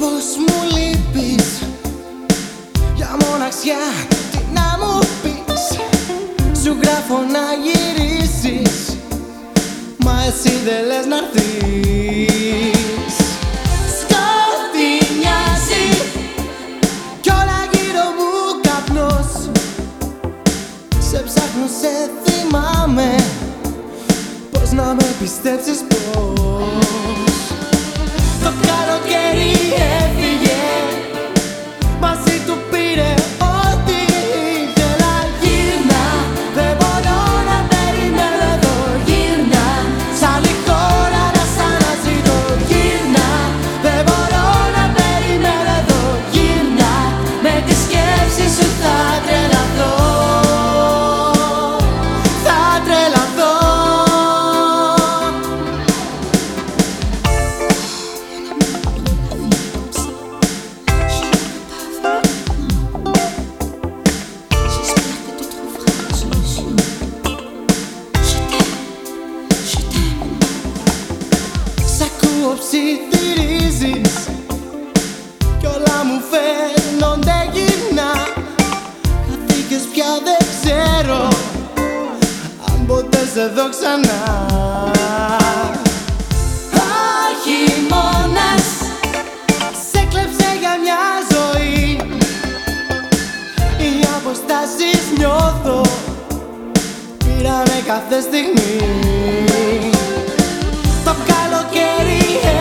πως μου λείπεις, για μοναξιά τι να μου πεις. Σου γράφω να γυρίσεις, μα εσύ δεν λες να'ρθείς. Σκοτεινιάζει κι όλα γύρω μου καπνός. Σε ψάχνω, σε θυμάμαι, πώς να με πιστέψεις πως. Το καλοκαίρι έφυγε, μαζί του πήρε ό,τι ήθελα. Γύρνα, δεν μπορώ να περιμένω εδώ. Γύρνα, σ' άλλη χώρα να σ' αναζητώ. Γύρνα, δεν μπορώ να περιμένω εδώ. Γύρνα, με τη σκέψη σου θα τρελαθώ. Θα τρελαθώ. Σ' ακούω ψιθυρίζεις κι όλα μου φαίνονται γυμνά. Χαθήκες πια, δεν ξέρω αν ποτέ σε δω ξανά. Χειμώνας σε κλέψε για μια ζωή. Οι αποστάσεις νιώθω, πήρανε κάθε στιγμή. Το καλοκαίρι